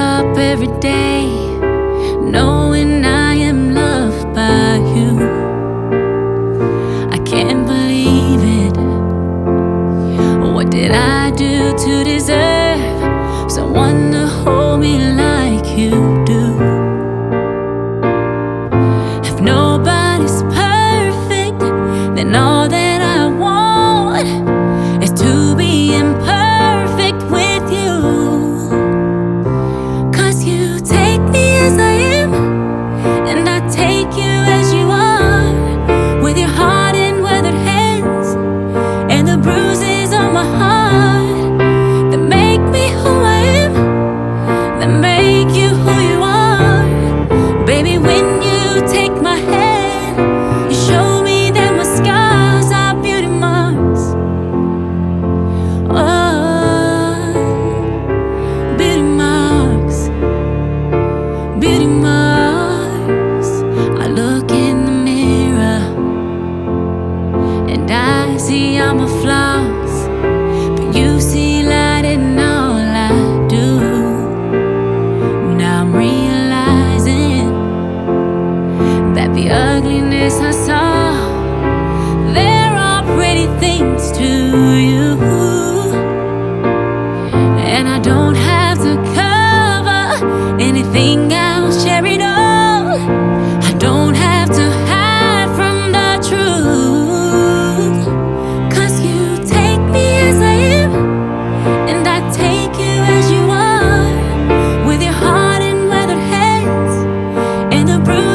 up every day knowing I am loved by you. I can't believe it. What did I do to deserve someone to hold me like you do? If nobody's perfect, then all that I want is to be imperfect with you. 'Cause you take me as I am, and I take you as you are, with your heart and weathered hands and the bruises on my heart that make me who I am, that make you who you are. Baby, when you take my hand, you show me that my scars are beauty marks. Oh, beauty marks, beauty marks. I look in the mirror and I see all my flaws, but you see light in all I do. Now I'm realizing that the ugliness I saw, they're all pretty things to you. And I don't have to cover anything else, share it all. I don't have to hide from the truth. 'Cause you take me as I am, and I take you as you are, with your heart and weathered hands and the bruises